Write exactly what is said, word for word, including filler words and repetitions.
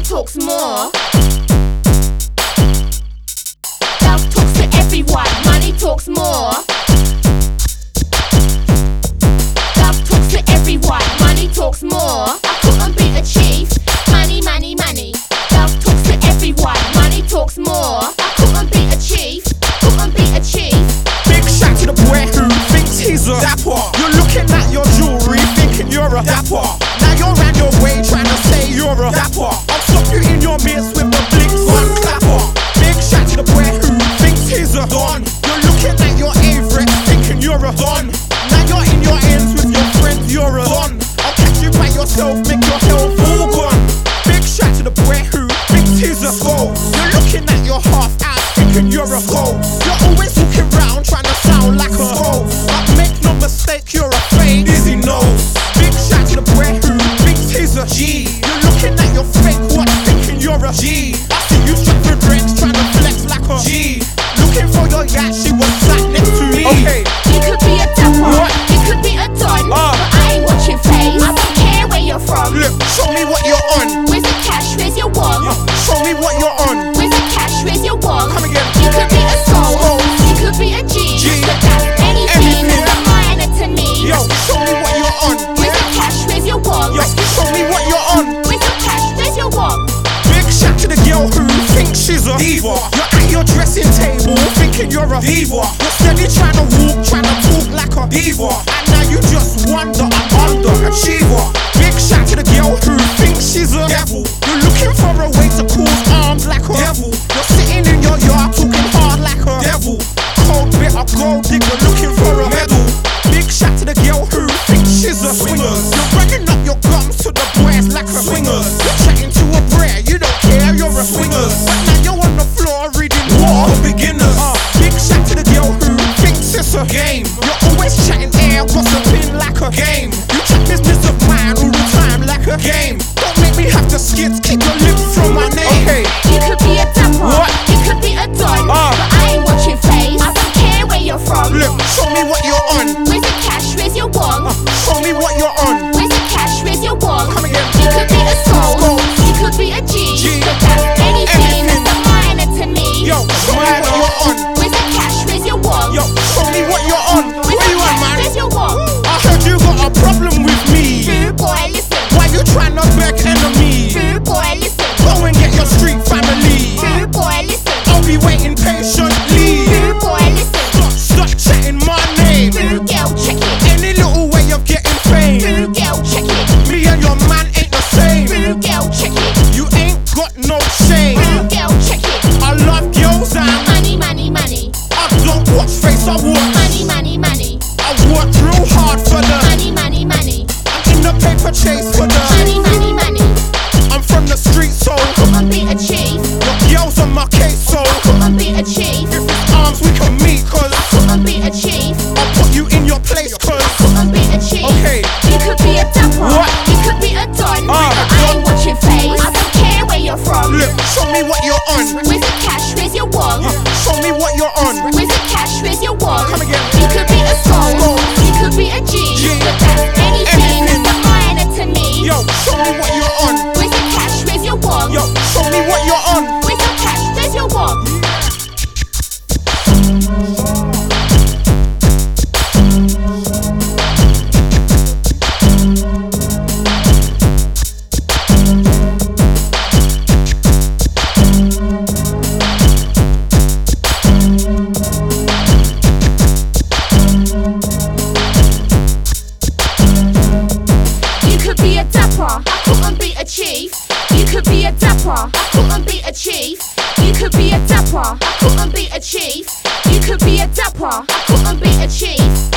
talks more. Love talks to everyone, money talks more. Love talks to everyone, money talks more. I couldn't beat a chief, money, money, money. Love talks to everyone, money talks more. I couldn't beat a chief, couldn't beat a chief. Big shout to the boy who thinks he's a dapper. You're looking at your jewelry thinking you're a dapper. Now you're round your way trying to say you're a dapper. I'll stop you in your midst with the blinks on clapper. Big shout to the boy who thinks he's a don. You're looking at your Averett thinking you're a don. Now you're in your ends with your friends, you're a don. I'll catch you by yourself, make your health all gone. Big shout to the boy who thinks he's a fool. You're looking at your half ass thinking you're a fool. You're always looking round trying to sound like a fool. But make no mistake, you're a fake Dizzy knows. Big shout to the boy who thinks he's a G. You're looking at your fake watch thinking you're a G. I see you strapping drinks trying to flex like a G. Looking for your yacht, she was sat next to me. Okay, you could be a dapper, what? You could be a don, uh. but I ain't watching face. I don't care where you're from. Look, show me what you're on. Where's the cash, where's your wong? uh, Show me what you're on. Where's the cash, where's your wong? Come again. You could be a soul, you could be a G, G. but that's anything, Anything. that's a minor to me. Yo, show me what you're on. Where's the cash, where's your wong? Yo, show me what you're on. Where's the cash, where's your wong? Big shout to the girl who thinks she's a diva. You're at your dressing table thinking you're a diva. You're steady trying to walk, trying to talk like a diva. And now you just wonder I'm underachiever. Big shout to the girl who thinks she's a devil. You're looking for a way to cause arms like a devil. You're sitting in your yard talking hard like a devil. Cold bit of gold digger looking for a medal. Big shout to the girl who thinks she's a swinger. You're running up your gums to the boys like a swinger. You're chatting to a brer, you don't care, you're a swinger. But now you're on the floor reading War for Beginners. uh, Big shout to the girl who thinks it's a game. You're always chatting air, gossiping like a game. You chat business of mine all the time like a game. Don't make me have to skit, keep your lips from my name. Okay, you could be a dapper, what? You could be a don, uh. but I ain't watching face. I don't care where you're from. Look, show me what you're on. Where's the cash, where's your wong? uh, Show me what you're on. Where's the cash, where's your wong? Come again. You could be a soul, you could be a G, G. but that's anything, Anything. that's a minor to me. Yo, show me what you're on. Where's the cash, where's your wong? Yo, show me what you're on. Where's Where the you at, cash, man? where's your wong? I heard you got a problem with me. Rude boy, listen. Why you trying to beg enemy? Rude boy, listen. Go and get your street family. Rude boy, listen. I'll be waiting patiently. Rude boy, listen. Stop chatting my name. Rude girl, check it. Any little way of getting fame. Rude girl, check it. Me and your man ain't the same. Rude girl, check it. You ain't got no shame. Rude girl, check it. I love girls and Money, money, money. I don't watch face, I watch. Money, money, money. I work real hard for them. Money, money, money. I'm in the paper chase for them. Money, money, money. I'm from the street, so Couldn't be a chief. your girls on my case, so Couldn't be a chief. if it's arms we can meet, cause Couldn't be a chief. I'll put you in your place, cause Couldn't be a chief. Okay. You could be a dapper. What? You could be a don. Ah. But I ain't watching face. I don't care where you're from. look, show me what you're on. Where's the cash? Where's your wong? Show me what you're on. Where's the cash? Where's your wong? Come again. You could be a soul. You could be a G. G. But that's anything, Anything. that's a minor to me. Yo, show me what you're on. Where's the cash? Where's your wong? Yo, show me what you're on. Where's the cash? Where's your wong? You could be a dapper, I couldn't be a chief. You could be a dapper, I couldn't be a chief. You could be a dapper, I couldn't be a chief. You could be a dapper, I couldn't be a chief.